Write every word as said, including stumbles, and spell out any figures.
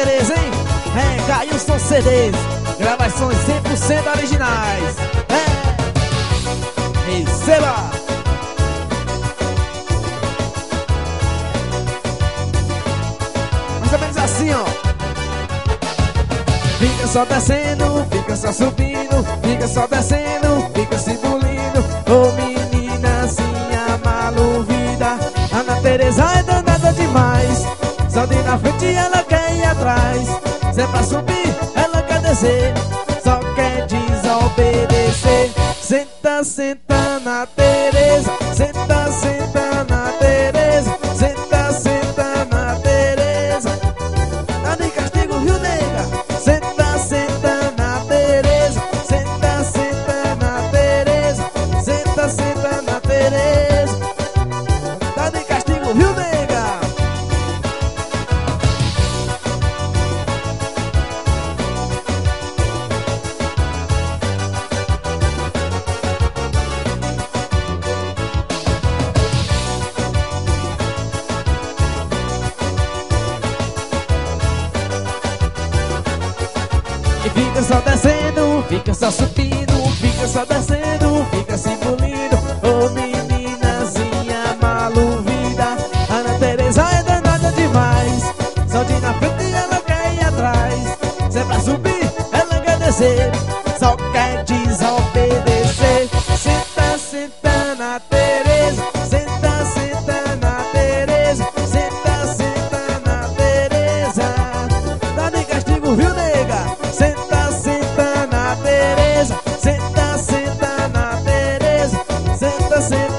Tereza, hein? É, Cailson C Ds, gravações cem por cento originais. É, receba! Mais ou menos assim, ó. Fica só descendo, fica só subindo, fica só descendo, fica se bulindo. Ô meninazinha maluvida, Ana Tereza é danada demais. Só de na frente ela quer ir atrás. Se é pra subir, ela quer descer, só quer desobedecer. Senta, senta na Tereza, senta, senta na Tereza, senta, senta na Tereza. Tá de castigo, viu, nega? Senta, senta na Tereza, senta, senta na Tereza, senta, senta na Tereza. Tá de castigo, viu, nega? E fica só descendo, fica só subindo, fica só descendo, fica se engolindo. Ô meninazinha maluvida, Ana Tereza é danada demais. Só de na frente ela quer ir atrás. Se é pra subir, ela quer descer, só quer desobedecer. Senta, senta na Tereza, senta, senta na Tereza, senta, senta na Tereza. Tá de castigo, viu, nega? Senta, senta na Tereza, senta, senta na Tereza, senta, senta.